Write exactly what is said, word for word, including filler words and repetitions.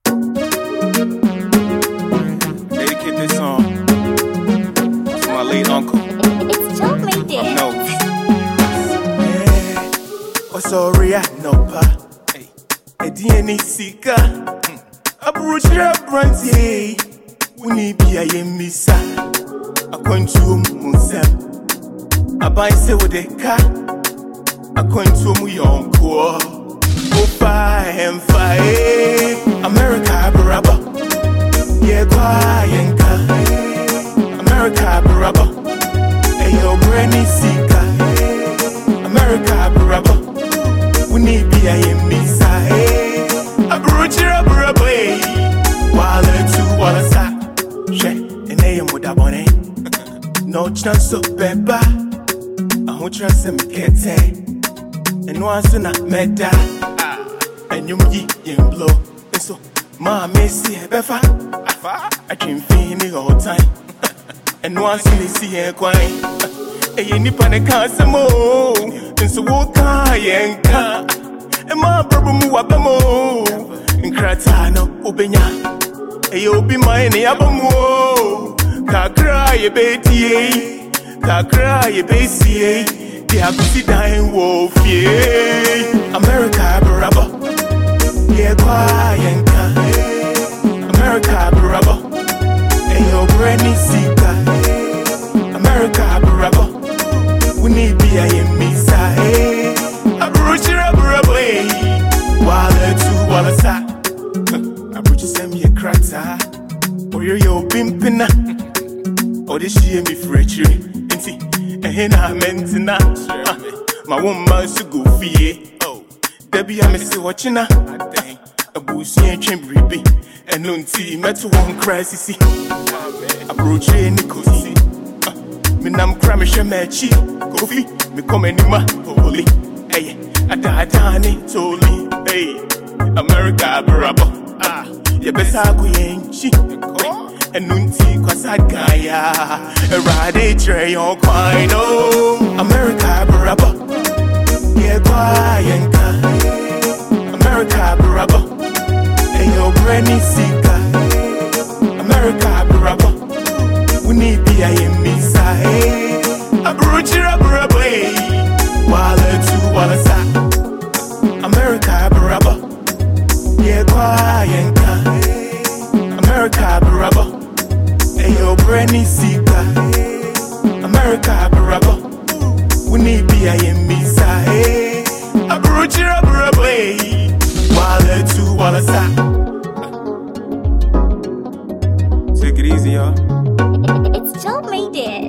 Dedicate this song to my late uncle. It's totally dead. No. Oh, sorry, I know, pa. Hey, Ediani Sika. Abruchra Branty. We need be a missa. I can't do Musem. I buy say with a car. I can't do my uncle. Opa and fire. America, Baraba. Yeah, Guayanka. America, Baraba. Ayo, Granny Sika. America, Baraba. We need be a missa. Abruchra Baraba. Wale to Wallasa. She, and I am with a bonnet. No chance of Beba. I won't trust him, can't say. And once in a meda. And you me in blow. And so, my messy, Befa. I can feel it all time. And once in the sea, and quiet. And you nip on a casamo. And so, walk and car. And my brother Muabamo. And Kratano, Obenya. And you'll be mine, Yabamo. Kakra, ye baby. Kakra, ye baby. They have to sit down, wolf, yeah. America, Baraba. Yeah, Guayanka. America, Baraba. And your granny Sika. America, Baraba. We need be a missa, eh. Abruchra Baraba, eh. Wale to Wallasa. Abruch send me a cracker. Or you're pimpina. Or this year me for a tree. And I meant to not. My woman should go fee. Oh, Debbie, I miss watching her. A bussy and chambery. And no tea, met to one crisis. I broach a Nicosi. Minam Cramish and Machi. Coffee, me come anima. Holy. Hey, I died on it, totally. Hey, America, Baraba. Ah, you better go in. She. And nunti kwa sagaya. A ride tray on quino. America, Baraba. Yeah, Guayanka. America, Baraba. And your granny Sika. America, Baraba. We need be a missa. Abruchra Baraba. Wale to Wallasa. America, Baraba. Yeah, Guayanka. America, Baraba. Ayo, Granny Sika. America, Baraba. We need be a missa. Abruchra Baraba. Wale to Wallasa. Take it easy, y'all. It's totally dead.